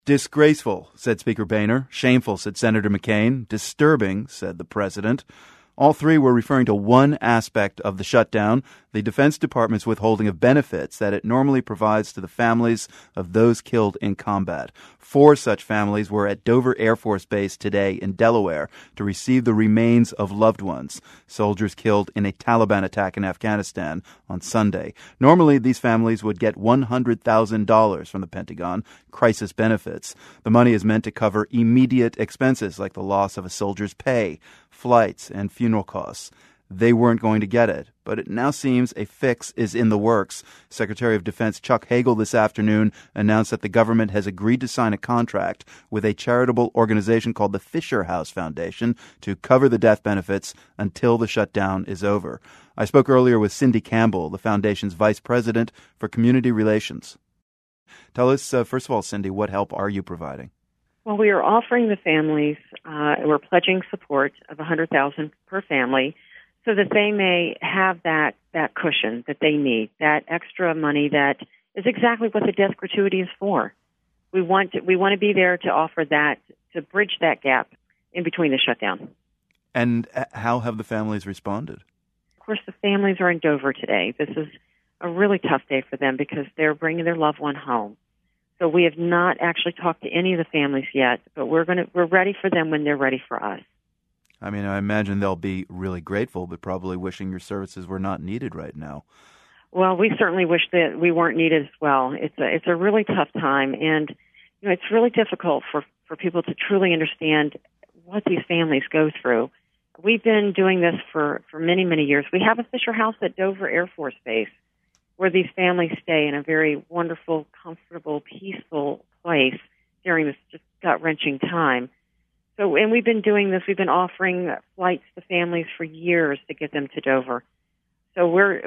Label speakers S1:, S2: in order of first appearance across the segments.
S1: Disgraceful, said Speaker Boehner. Shameful, said Senator McCain. Disturbing, said the president. All three were referring to one aspect of the shutdown, the Defense Department's withholding of benefits that it normally provides to the families of those killed in combat. 4 such families were at Dover Air Force Base today in Delaware to receive the remains of loved ones, soldiers killed in a Taliban attack in Afghanistan on Sunday. Normally, these families would get $100,000 from the Pentagon, crisis benefits. The money is meant to cover immediate expenses like the loss of a soldier's pay, flights, and funeral costs. They weren't going to get it, but it now seems a fix is in the works. Secretary of Defense Chuck Hagel this afternoon announced that the government has agreed to sign a contract with a charitable organization called the Fisher House Foundation to cover the death benefits until the shutdown is over. I spoke earlier with Cindy Campbell, the foundation's vice president for community relations. Tell us, first of all, Cindy, what help are you providing?
S2: Well, we are offering the families, we're pledging support of $100,000 per family so that they may have that cushion that they need, that extra money that is exactly what the death gratuity is for. We want to be there to offer that, to bridge that gap in between the shutdown.
S1: And how have the families responded?
S2: Of course, the families are in Dover today. This is a really tough day for them because they're bringing their loved one home. So we have not actually talked to any of the families yet, but we're ready for them when they're ready for us.
S1: I mean, I imagine they'll be really grateful, but probably wishing your services were not needed right now.
S2: Well, we certainly wish that we weren't needed as well. It's a really tough time, and it's really difficult for people to truly understand what these families go through. We've been doing this for many, many years. We have a Fisher House at Dover Air Force Base where these families stay in a very wonderful, comfortable, peaceful place during this just gut-wrenching time. So, and we've been doing this. We've been offering flights to families for years to get them to Dover. So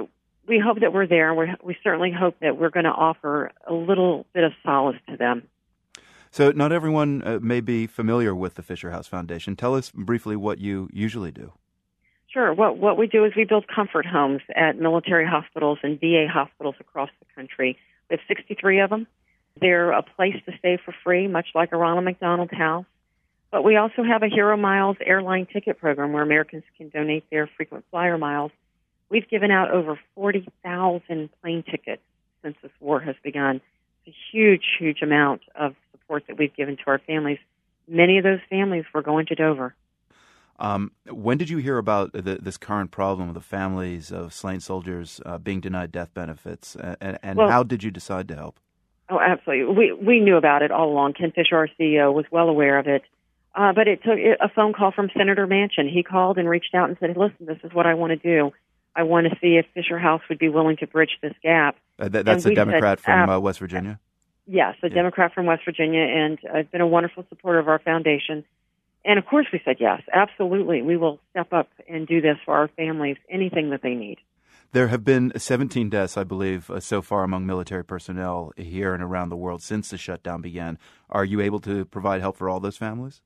S2: we hope that we're there. We certainly hope that we're going to offer a little bit of solace to them.
S1: So not everyone may be familiar with the Fisher House Foundation. Tell us briefly what you usually do.
S2: Sure. What we do is we build comfort homes at military hospitals and VA hospitals across the country. We have 63 of them. They're a place to stay for free, much like a Ronald McDonald House. But we also have a Hero Miles airline ticket program where Americans can donate their frequent flyer miles. We've given out over 40,000 plane tickets since this war has begun. It's a huge, huge amount of support that we've given to our families. Many of those families were going to Dover.
S1: When did you hear about this current problem of the families of slain soldiers being denied death benefits, and how did you decide to help?
S2: Oh, absolutely. We knew about it all along. Ken Fisher, our CEO, was well aware of it. But it took a phone call from Senator Manchin. He called and reached out and said, listen, this is what I want to do. I want to see if Fisher House would be willing to bridge this gap.
S1: That's a Democrat from West Virginia?
S2: Yes, a Democrat from West Virginia, and has been a wonderful supporter of our foundation. And, of course, we said yes, absolutely. We will step up and do this for our families, anything that they need.
S1: There have been 17 deaths, I believe, so far among military personnel here and around the world since the shutdown began. Are you able to provide help for all those families?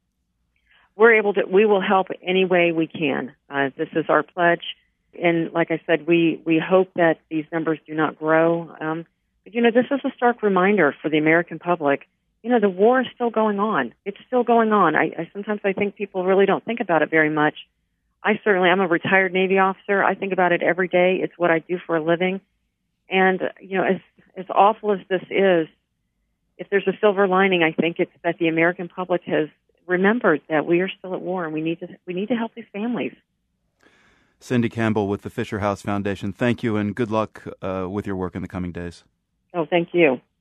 S2: We will help any way we can. This is our pledge. And like I said, we hope that these numbers do not grow. But, this is a stark reminder for the American public. The war is still going on. It's still going on. Sometimes I think people really don't think about it very much. I'm a retired Navy officer. I think about it every day. It's what I do for a living. And, as awful as this is, if there's a silver lining, I think it's that the American public has remembered that we are still at war and we need to help these families.
S1: Cindy Campbell with the Fisher House Foundation, thank you and good luck with your work in the coming days.
S2: Oh, thank you.